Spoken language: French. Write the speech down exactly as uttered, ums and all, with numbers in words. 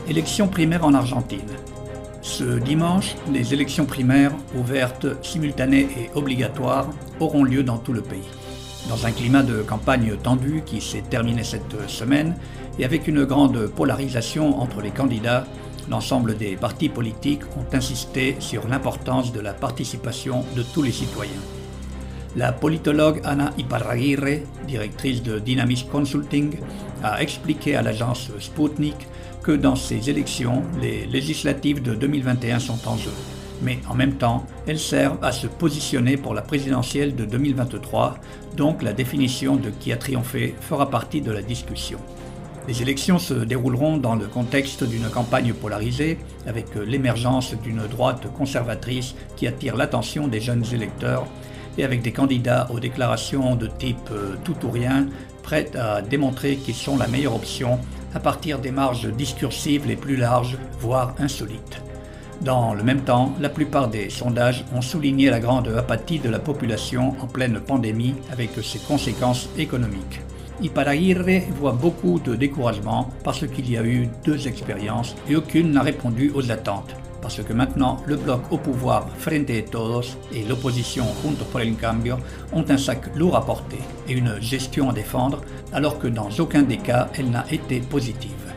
Élections primaires en Argentine. Ce dimanche, les élections primaires, ouvertes, simultanées et obligatoires, auront lieu dans tout le pays. Dans un climat de campagne tendu qui s'est terminé cette semaine et avec une grande polarisation entre les candidats, l'ensemble des partis politiques ont insisté sur l'importance de la participation de tous les citoyens. La politologue Ana Iparraguirre, directrice de Dynamis Consulting, a expliqué à l'agence Sputnik que dans ces élections, les législatives de deux mille vingt et un sont en jeu. Mais en même temps, elles servent à se positionner pour la présidentielle de deux mille vingt-trois, donc la définition de qui a triomphé fera partie de la discussion. Les élections se dérouleront dans le contexte d'une campagne polarisée, avec l'émergence d'une droite conservatrice qui attire l'attention des jeunes électeurs, et avec des candidats aux déclarations de type tout ou rien, prêts à démontrer qu'ils sont la meilleure option à partir des marges discursives les plus larges, voire insolites. Dans le même temps, la plupart des sondages ont souligné la grande apathie de la population en pleine pandémie avec ses conséquences économiques. Iparraguirre voit beaucoup de découragement parce qu'il y a eu deux expériences et aucune n'a répondu aux attentes. Parce que maintenant, le bloc au pouvoir Frente de Todos et l'opposition Juntos por el Cambio ont un sac lourd à porter et une gestion à défendre, alors que dans aucun des cas, elle n'a été positive.